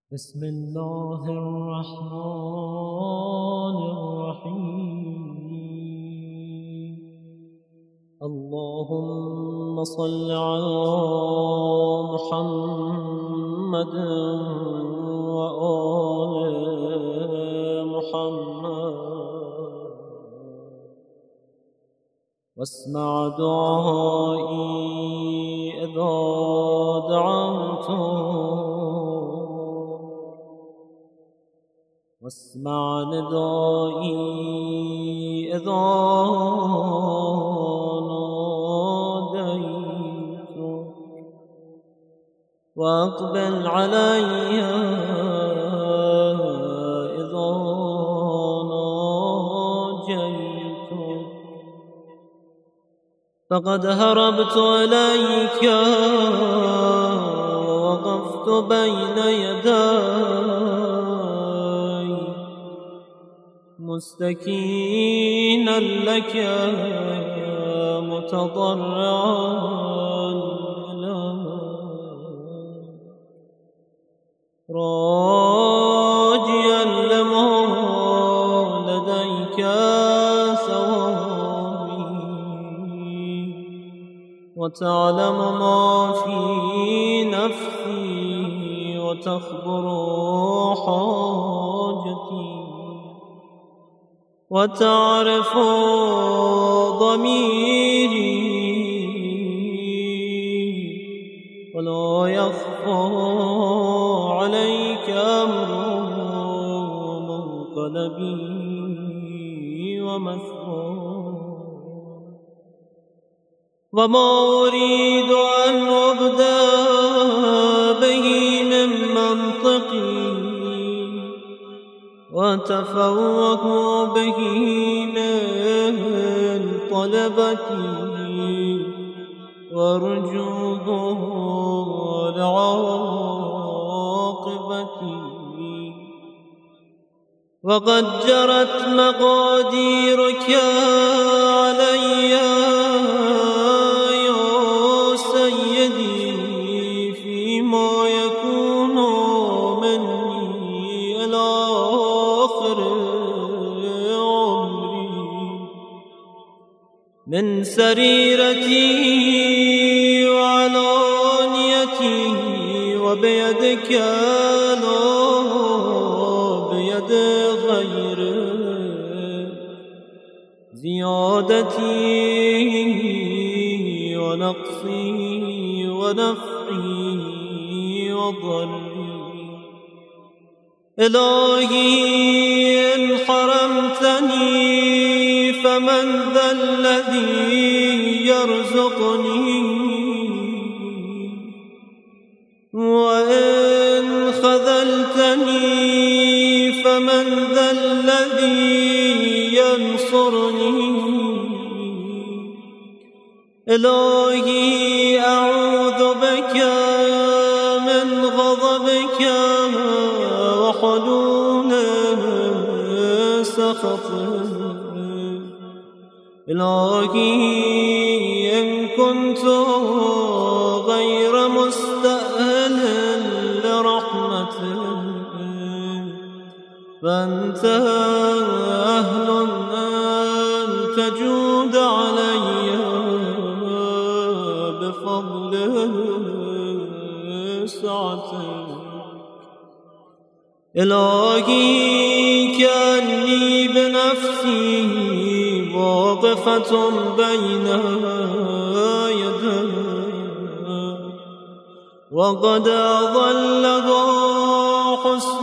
بسم الله الرحمن الرحيم. اللهم صل على محمد وآل محمد واسمع دعائي إذا دعوتك واسمع ندائي إذا ناديتك وأقبل علي إذا ناجيتك فقد هربت إليك ووقفت بين يديك مستكينا لك متضرعا راجيا لما لديك ثوابي وتعلم ما في نفسي وتخبر حاجتي وتعرف ضميري ولا يخفى عليك أمر منقلبي ومثوى وما أريد أن أبدأ به من منطقي وتفوق به من طلبتي وارجوه لعاقبتي وقد جرت مقاديرك علي يا سيدي فيما يكون مني إلى آخر عمري من سريرتي وعلانيتي وبيدك لا بيد غيرك زيادتي ونقصي ونفعي وضري إلهي إن حرمتني فمن ذا الذي يرزقني وإن خذلتني فمن ذا الذي ينصرني إلهي أعوذ بك من غضبك وحلول سخطك إلهي إن كنت غير مستأهل لرحمتك فأنت أهل أن تجود علي بفضل سعتك إلهي كأني بنفسي واقفة بين يديك وقد أضلها حسن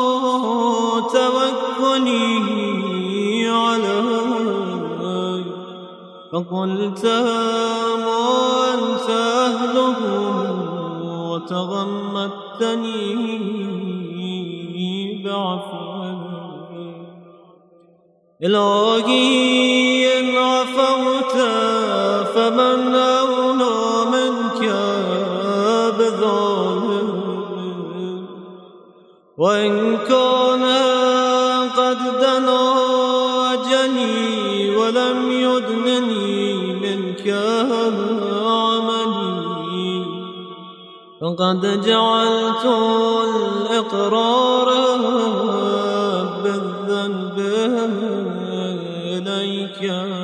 توكلي عليك فقلت ما أنت أهله وتغمدتني بعفوك إلهي إن عفوت فمن أولى منك بذلك وإن كان قد دنا أجلي ولم يدنني منك عملي فقد جعلت إقراره بالذنب إليك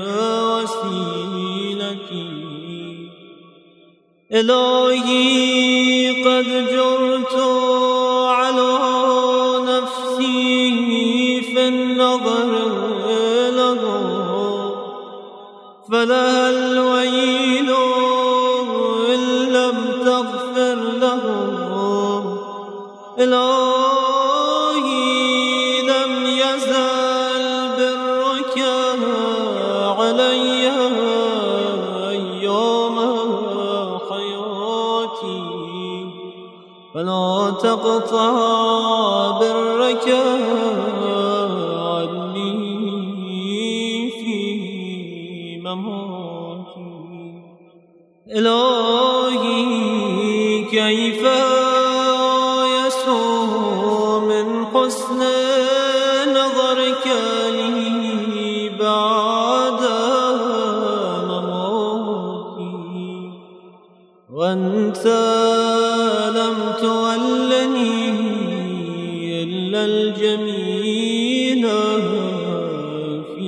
وسيلتي. إلهي قد جرت على نفسي في النظر له، فلها الويل إن لم تغفر له. إلهي لم يزل برك علي أيام حياتي، فلا تقطع برك عني في مماتي. إلهي كيف من حسن نظرك لي بعد مماتي، وأنت لم تولني إلا الجميل في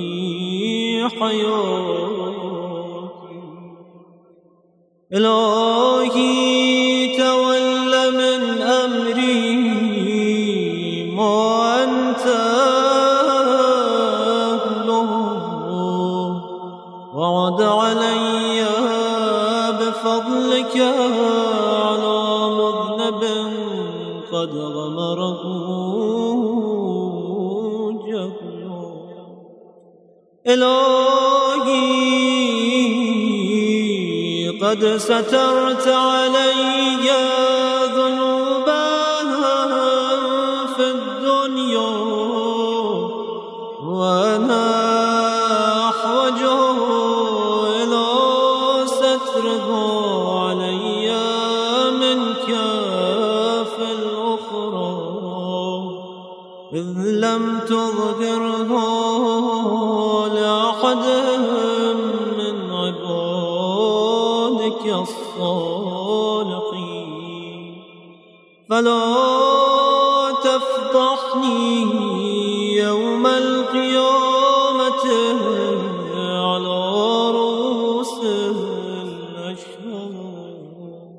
حياتي. إلهي تول من أمري ما أنت أهله، وعد علي بفضلك على مذنب قد غمره جهله. إلهي قد سترت علي ذنوبها في الدنيا، وأنا أحوج إلى سترها علي منك في الأخرى، إذ لم تظهرها لأحد من عبادك الصالحين. فلا تفضحني يوم القيامة على رؤوس الأشهاد.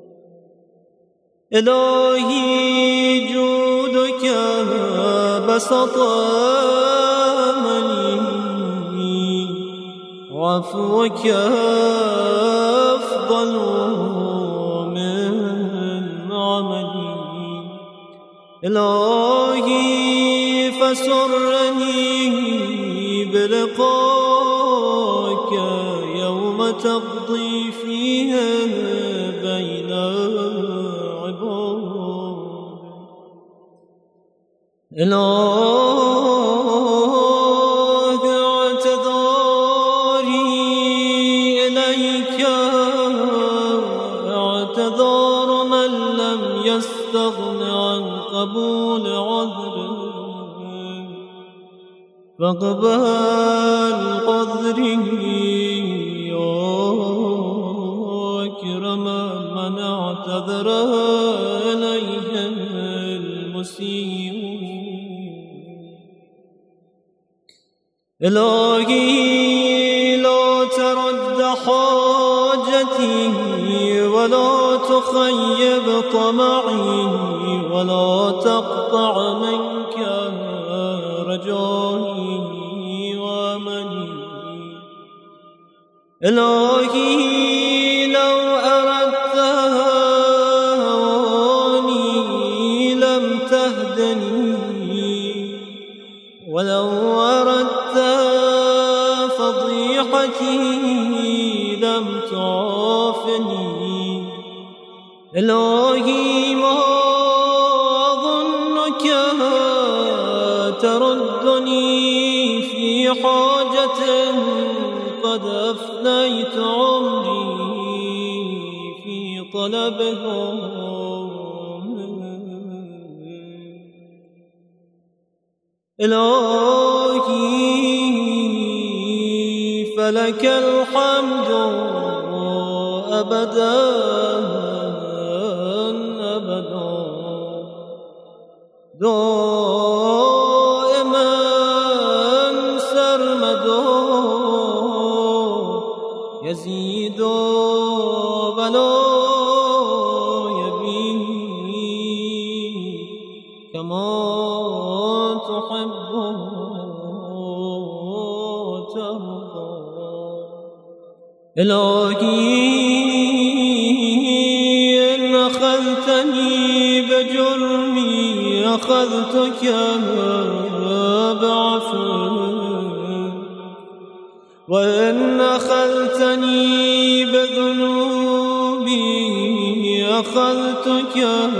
إلهي جودك بسط أملي، وعفوك أفضل من عملي. إلهي فسرني بلقائك يوم تقضي فيه بين عبادك. إلهي اعتذاري إليك اعتذار من لم يستغن عن قبول عذره، فاقبل قدري يا أكرم من اعتذر إليه المسيء. إلهي لا ترد حاجتي ولا تخيب طمعي ولا تقطع منك رجائي وأملي. إلهي لو أردت هواني لم تهدني، ولو أردت فضيحتي لم تعافني. إلهي ما أظنك تردني في حاجة قد أفنيت عمري في طلبها. إلهي فلك الحمد أبدا أبدا، دائما سرمدا يزيد ولا يبيد كما تحب وترضى. إلهي إن أخذتني بجرمي أخذتك بعفو، وإن أخذتني بذنوبي أخذتك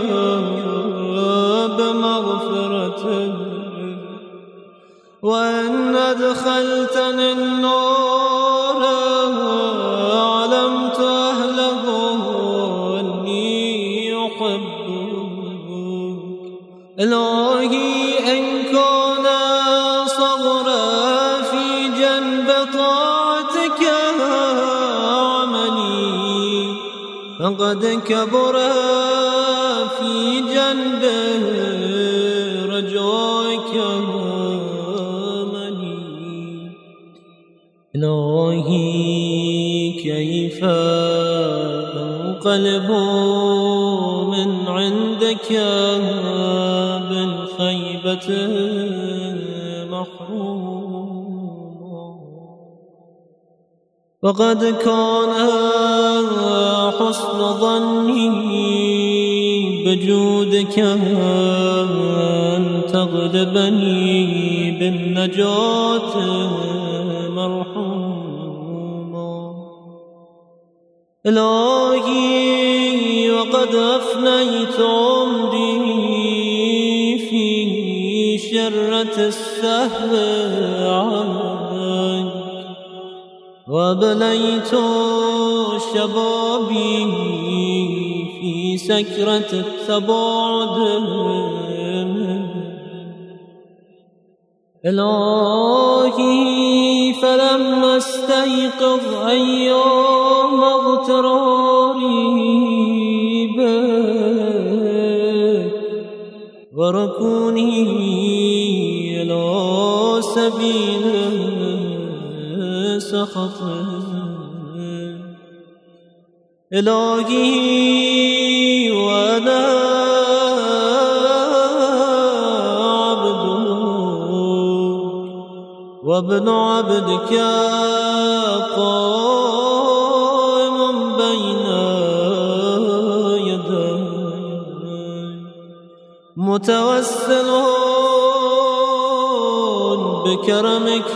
بمغفرة، وإن أدخلتني النار علمت أهله أني أحبك. إلهي إن كان صغرا في جنب طاعتك عملي فقد كبر في جنب رجائك أملي. إلهي كيف أنقلب من عندك بالخيبة محروم، وقد كان حسن ظني بجودك أن تغلبني بالنجاة مرحوما. إلهي وقد أفنيت عمري في شرة السهو عنك، وبليت شبابي في سكرة التباعد. إلهي فلم أستيقظ أيام اغتراري بك وركوني إلى سبيل سخطك. إلهي وأنا عبدك وابن عبدك قائم بين يديك متوسل بكرمك.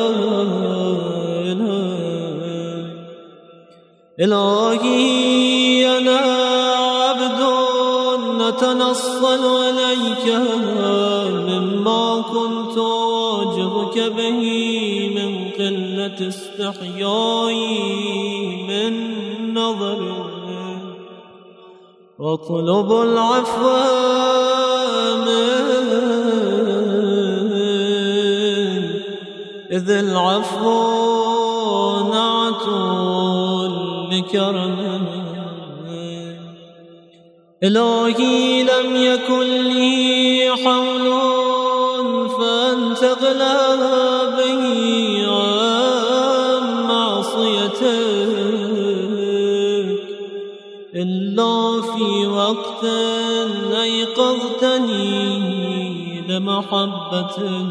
إلهي أنا عبد نتنصل إليك مما كنت أواجهك به من قلة استحيائي من نظرك، واطلب العفو منك إذ العفو نعت لكرمك. إلهي لم يكن لي حول فأنت أغلى به عن معصيتك إلا في وقت أيقظتني لمحبتك،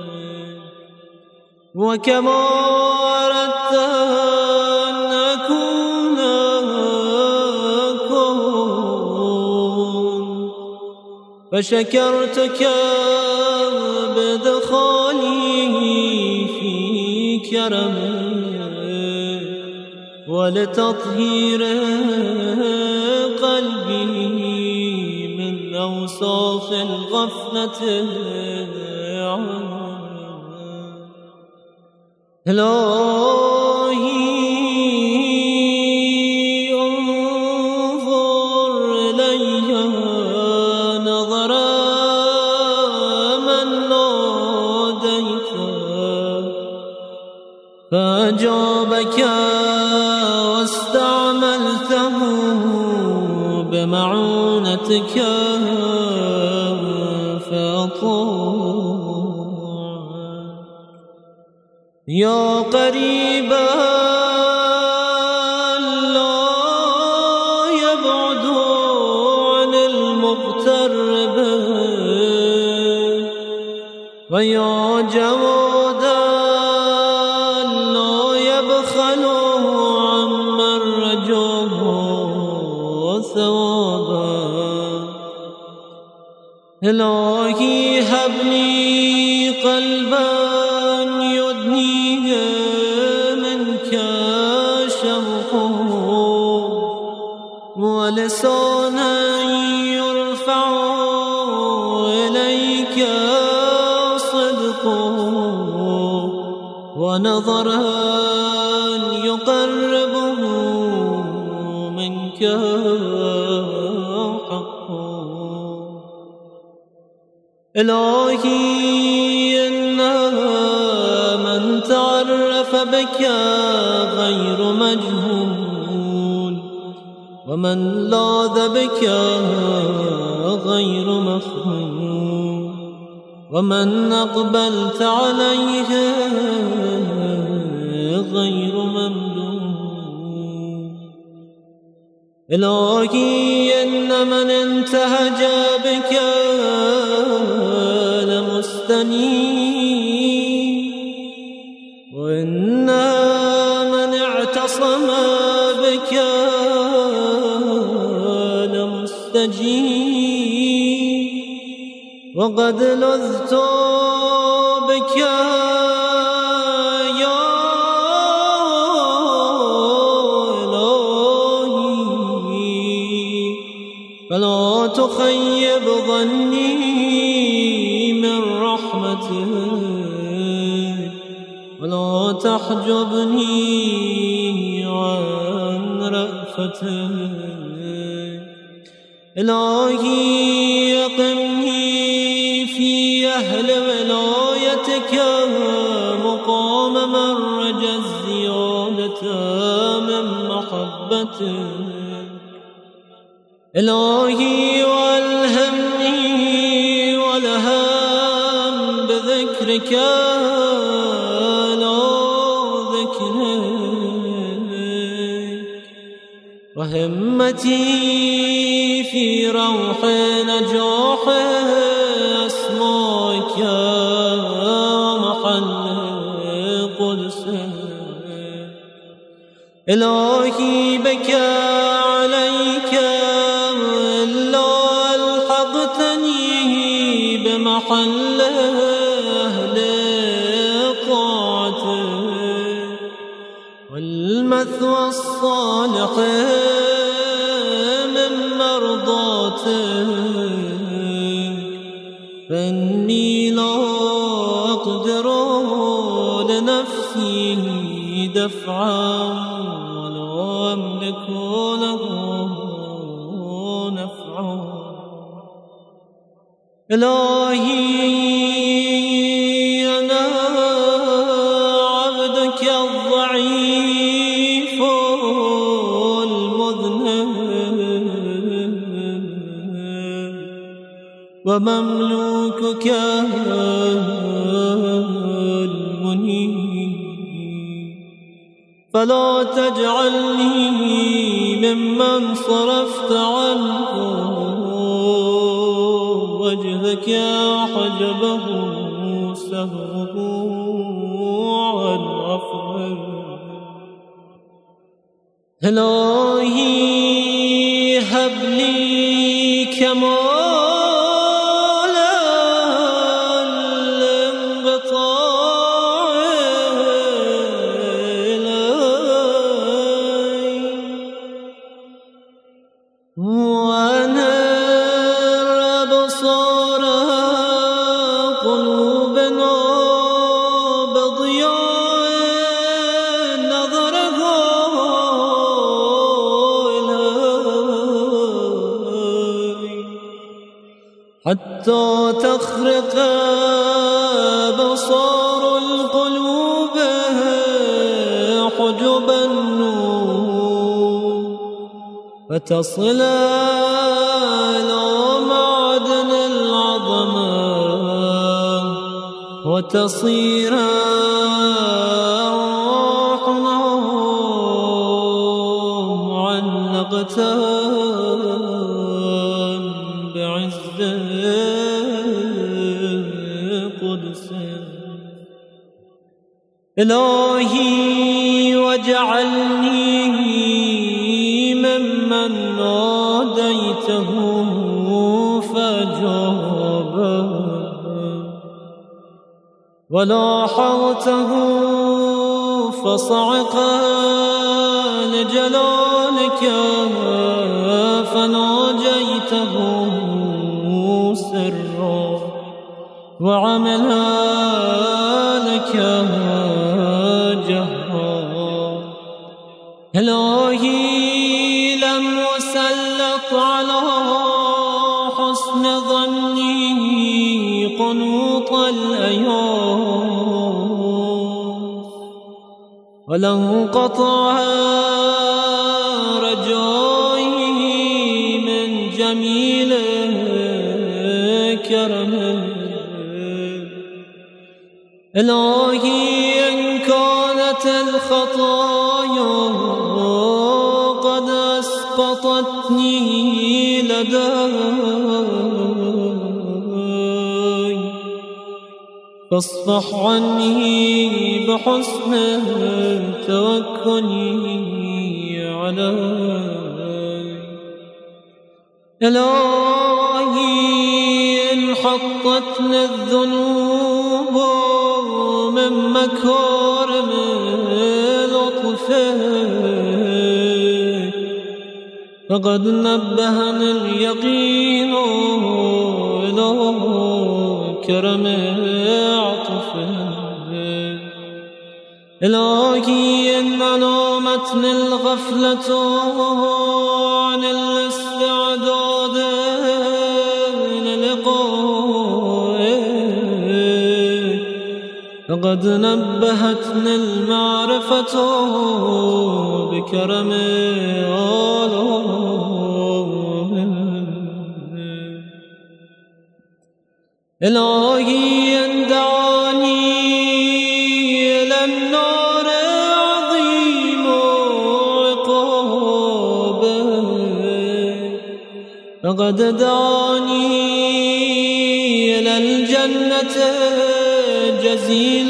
وكما أردت أن أكون أكون، فشكرتك بدخالي في كرمك ولتطهير قلبي من أوصاف الغفلة عنك. إلهي انظر إلي نظر من ناديت فأجابك واستعملته بمعونتك طاعة يا قريبا لا يبعد عن المغترب ويا جوادا لا يبخل عمن رجاه ثوابا إلهي هب لي قلبا يدنيه منك شوقه ولسانا يرفع إليك صدقه ونظرا يقربه منك حقه إلهي إن من تعرف بك غير مجهول ومن لاذ بك غير مفهوم ومن أقبلت عليه غير ممدود إلهي إن من انتهج بك لمستنيب وإن من اعتصم بك لمستجيب وقد لذت بك يا إلهي فلا تخيب ظني من رحمتك ولا تحجبني عن رأفتك إلهي أقمني في أهل ولايتك مقام من رجا الزيادة من محبتك إلهي والهمني والهم بذكرك لا ذكرك وهمتي في روح نجاح أسمائك ومحل قدسك إلهي بك عليك إلا ألحقتني بمحل أهل طاعتك والمثوى الصالح من مرضاتك فإني لا أقدر لنفسي دفعا ولا أملك له نفعا إلهي أنا عبدك الضعيف المذنب ومملوكك المنيب فلا تجعلني ممن صرفت عنه وجهك حجبه سهوه عن عفوه إلهي هب لي كمال الانقطاع إليك وأنر أبصار قلوبنا بضياء نظرها حتى تخرق بصار القلوب حجب النور فتصل إلى معدن العظمة وتصير روحنا معلقة بعز قدسك. إلهي واجعلني ممن ناديته فجابه ولاحظته فصعق لجلالك فناجيته سرا وعملا لك جهرا. إلهي لم أسلط على حسن ظني قنوط الأيام ولن قطع رجائي من جميل كرمك. إلهي إن كانت الخطايا قد أسقطتني لديك فاصفح عني بحسن توكلي عليك. إلهي إن حطتني الذنوب من مكارم لطفك فقد نبهني اليقين إلى كرم عطفك. إلهي إن نامتني الغفلة عن الاستعداد للقائك فقد نبهتني المعرفة بكرم آلائك. إلهي إن دعاني إلى النار عظيم عقابك فقد دعاني إلى الجنة جزيل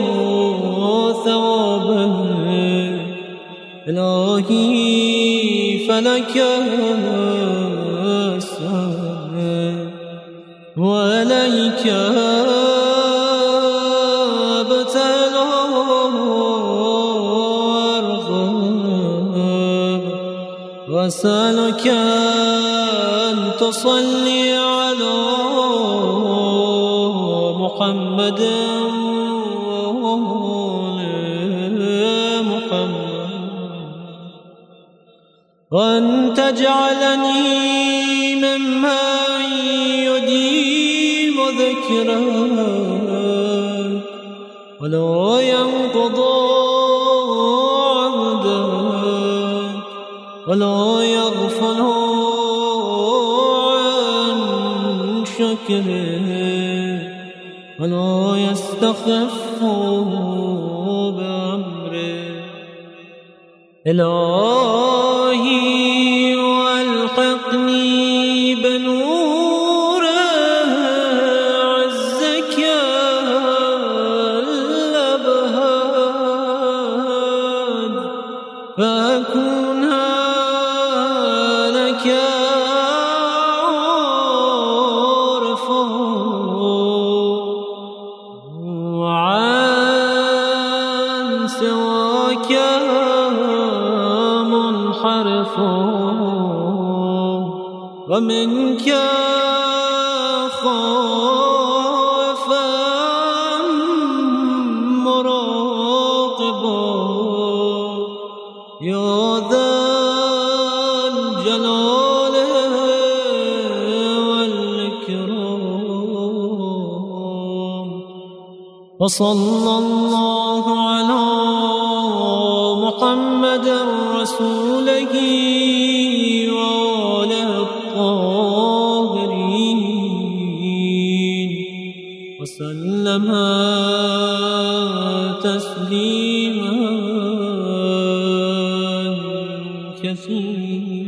ثوابك. إلهي فلك أسأل وإليك أبتهل وأرغب وأسألك أن تصلي على محمد وأن تجعلني ممن يديم ذكرك ولا ينقض عهدك ولا يغفل عن شكرك ولا يستخف بأمرك. إلهي والحقني بنور عزك الأبهاد فأكون لك عارفا وعن سواك ومنك خائفا مراقبا يا ذا الجلال والإكرام. وصلى الله على محمد رسوله وآله الطاهرين وسلم تسليما كثيرا.